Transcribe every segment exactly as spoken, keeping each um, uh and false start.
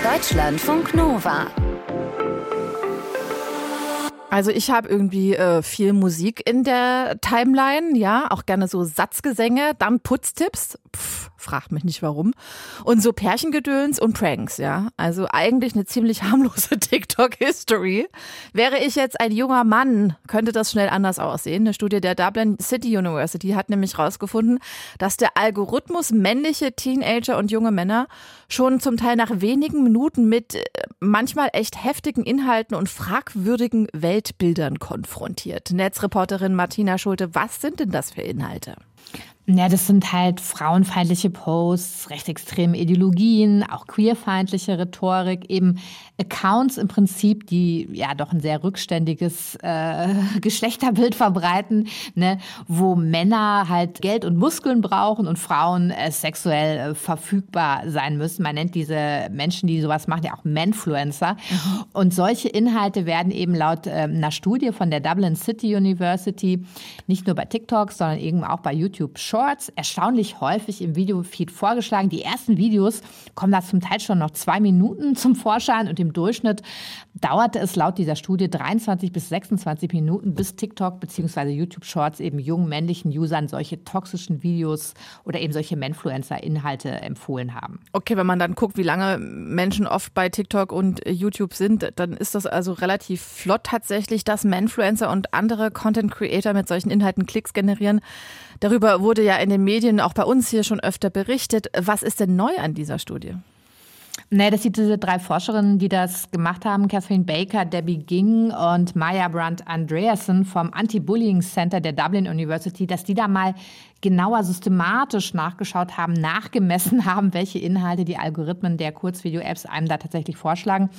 Deutschlandfunk Nova. Also ich habe irgendwie äh, viel Musik in der Timeline, ja, auch gerne so Satzgesänge, dann Putztipps, pff, fragt mich nicht warum, und so Pärchengedöns und Pranks, ja. Also eigentlich eine ziemlich harmlose TikTok-History. Wäre ich jetzt ein junger Mann, könnte das schnell anders aussehen. Eine Studie der Dublin City University hat nämlich rausgefunden, dass der Algorithmus männliche Teenager und junge Männer schon zum Teil nach wenigen Minuten mit äh, manchmal echt heftigen Inhalten und fragwürdigen Weltbildern konfrontiert. Netzreporterin Martina Schulte, was sind denn das für Inhalte? Ja, das sind halt frauenfeindliche Posts, rechtsextreme Ideologien, auch queerfeindliche Rhetorik, eben Accounts im Prinzip, die ja doch ein sehr rückständiges äh, Geschlechterbild verbreiten, ne, wo Männer halt Geld und Muskeln brauchen und Frauen äh, sexuell äh, verfügbar sein müssen. Man nennt diese Menschen, die sowas machen, ja auch Manfluencer. Mhm. Und solche Inhalte werden eben laut äh, einer Studie von der Dublin City University nicht nur bei TikTok, sondern eben auch bei YouTube Shorts erstaunlich häufig im Videofeed vorgeschlagen. Die ersten Videos kommen da zum Teil schon noch zwei Minuten zum Vorschein und im Durchschnitt dauerte es laut dieser Studie dreiundzwanzig bis sechsundzwanzig Minuten, bis TikTok bzw. YouTube Shorts eben jungen männlichen Usern solche toxischen Videos oder eben solche Manfluencer-Inhalte empfohlen haben. Okay, wenn man dann guckt, wie lange Menschen oft bei TikTok und YouTube sind, dann ist das also relativ flott tatsächlich, dass Manfluencer und andere Content Creator mit solchen Inhalten Klicks generieren. Darüber wurde ja in den Medien auch bei uns hier schon öfter berichtet. Was ist denn neu an dieser Studie? Nee, das sind diese drei Forscherinnen, die das gemacht haben. Catherine Baker, Debbie Ging und Maya Brandt Andreasen vom Anti-Bullying Center der Dublin University, dass die da mal genauer systematisch nachgeschaut haben, nachgemessen haben, welche Inhalte die Algorithmen der Kurzvideo-Apps einem da tatsächlich vorschlagen.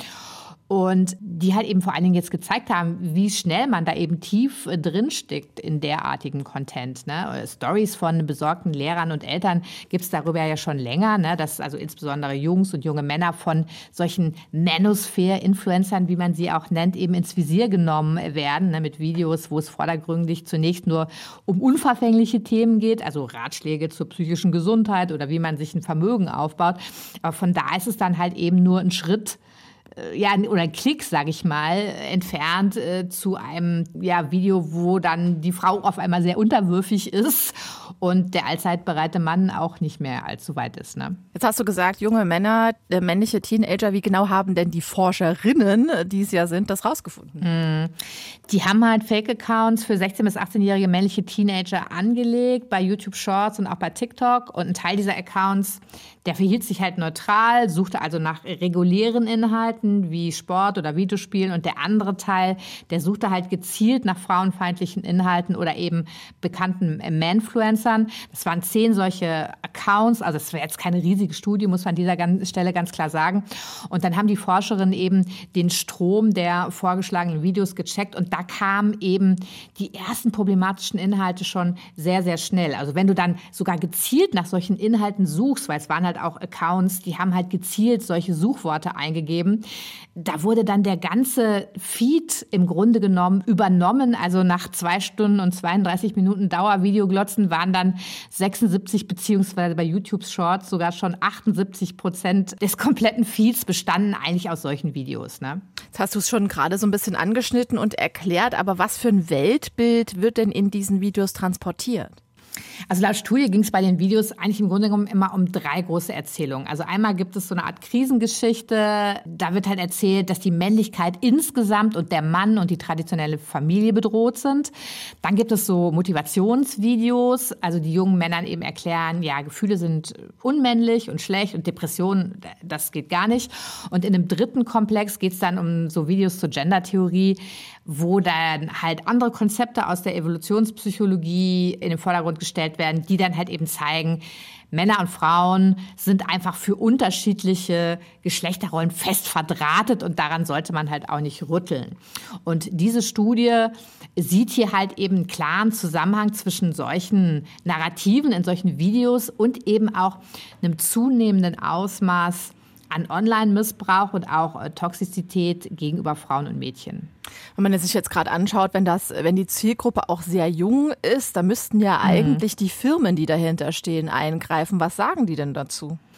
Und die halt eben vor allen Dingen jetzt gezeigt haben, wie schnell man da eben tief drinsteckt in derartigen Content. Ne? Stories von besorgten Lehrern und Eltern gibt es darüber ja schon länger, ne? Dass also insbesondere Jungs und junge Männer von solchen Manosphere-Influencern, wie man sie auch nennt, eben ins Visier genommen werden, ne? Mit Videos, wo es vordergründig zunächst nur um unverfängliche Themen geht, also Ratschläge zur psychischen Gesundheit oder wie man sich ein Vermögen aufbaut. Aber von da ist es dann halt eben nur ein Schritt, ja, oder ein Klick, sage ich mal, entfernt äh, zu einem ja, Video, wo dann die Frau auf einmal sehr unterwürfig ist und der allzeit bereite Mann auch nicht mehr allzu weit ist. Ne? Jetzt hast du gesagt, junge Männer, äh, männliche Teenager, wie genau haben denn die Forscherinnen, die es ja sind, das rausgefunden? Mm. Die haben halt Fake-Accounts für sechzehn- bis achtzehnjährige männliche Teenager angelegt, bei YouTube Shorts und auch bei TikTok. Und ein Teil dieser Accounts, der verhielt sich halt neutral, suchte also nach regulären Inhalten wie Sport oder Videospielen. Und der andere Teil, der suchte halt gezielt nach frauenfeindlichen Inhalten oder eben bekannten Manfluencern. Das waren zehn solche Accounts. Also es wäre jetzt keine riesige Studie, muss man an dieser Stelle ganz klar sagen. Und dann haben die Forscherinnen eben den Strom der vorgeschlagenen Videos gecheckt. Und da kamen eben die ersten problematischen Inhalte schon sehr, sehr schnell. Also wenn du dann sogar gezielt nach solchen Inhalten suchst, weil es waren halt auch Accounts, die haben halt gezielt solche Suchworte eingegeben, da wurde dann der ganze Feed im Grunde genommen übernommen. Also nach zwei Stunden und zweiunddreißig Minuten Dauervideoglotzen waren dann sechsundsiebzig beziehungsweise bei YouTube Shorts sogar schon achtundsiebzig Prozent des kompletten Feeds bestanden eigentlich aus solchen Videos. Ne? Jetzt hast du es schon gerade so ein bisschen angeschnitten und erklärt, aber was für ein Weltbild wird denn in diesen Videos transportiert? Also laut Studie ging es bei den Videos eigentlich im Grunde genommen immer um drei große Erzählungen. Also einmal gibt es so eine Art Krisengeschichte. Da wird halt erzählt, dass die Männlichkeit insgesamt und der Mann und die traditionelle Familie bedroht sind. Dann gibt es so Motivationsvideos, also die jungen Männern eben erklären, ja, Gefühle sind unmännlich und schlecht und Depressionen, das geht gar nicht. Und in einem dritten Komplex geht es dann um so Videos zur Gendertheorie, wo dann halt andere Konzepte aus der Evolutionspsychologie in den Vordergrund gestellt werden, die dann halt eben zeigen, Männer und Frauen sind einfach für unterschiedliche Geschlechterrollen fest verdrahtet und daran sollte man halt auch nicht rütteln. Und diese Studie sieht hier halt eben einen klaren Zusammenhang zwischen solchen Narrativen in solchen Videos und eben auch einem zunehmenden Ausmaß an Online-Missbrauch und auch äh, Toxizität gegenüber Frauen und Mädchen. Wenn man sich jetzt gerade anschaut, wenn das, wenn die Zielgruppe auch sehr jung ist, da müssten ja mhm. eigentlich die Firmen, die dahinter stehen, eingreifen. Was sagen die denn dazu?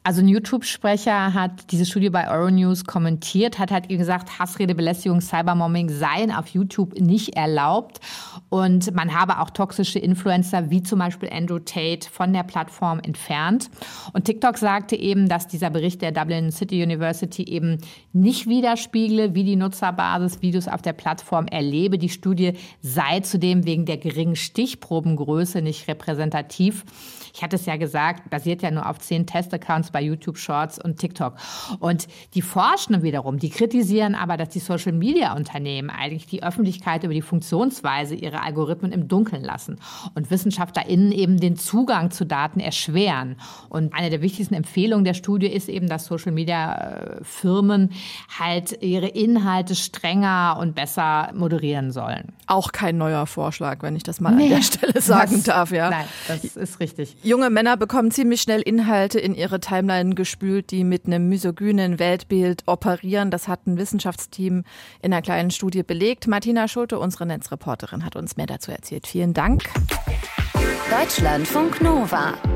Also ein YouTube-Sprecher hat diese Studie bei Euronews kommentiert, hat halt gesagt, Hassrede, Belästigung, Cybermobbing seien auf YouTube nicht erlaubt. Und man habe auch toxische Influencer wie zum Beispiel Andrew Tate von der Plattform entfernt. Und TikTok sagte eben, dass dieser Bericht der Dublin City University eben nicht widerspiegle, wie die Nutzerbasis Videos auf der Plattform erlebe. Die Studie sei zudem wegen der geringen Stichprobengröße nicht repräsentativ. Ich hatte es ja gesagt, basiert ja nur auf zehn Testaccounts bei YouTube Shorts und TikTok. Und die Forschenden wiederum, die kritisieren aber, dass die Social-Media-Unternehmen eigentlich die Öffentlichkeit über die Funktionsweise ihrer Algorithmen im Dunkeln lassen und WissenschaftlerInnen eben den Zugang zu Daten erschweren. Und eine der wichtigsten Empfehlungen der Studie ist eben, dass Social-Media-Firmen halt ihre Inhalte strenger und besser moderieren sollen. Auch kein neuer Vorschlag, wenn ich das mal nee, an der Stelle sagen das, darf. Ja. Nein, das ist richtig. Junge Männer bekommen ziemlich schnell Inhalte in ihre Timeline gespült, die mit einem misogynen Weltbild operieren. Das hat ein Wissenschaftsteam in einer kleinen Studie belegt. Martina Schulte, unsere Netzreporterin, hat uns mehr dazu erzählt. Vielen Dank. Deutschlandfunk Nova.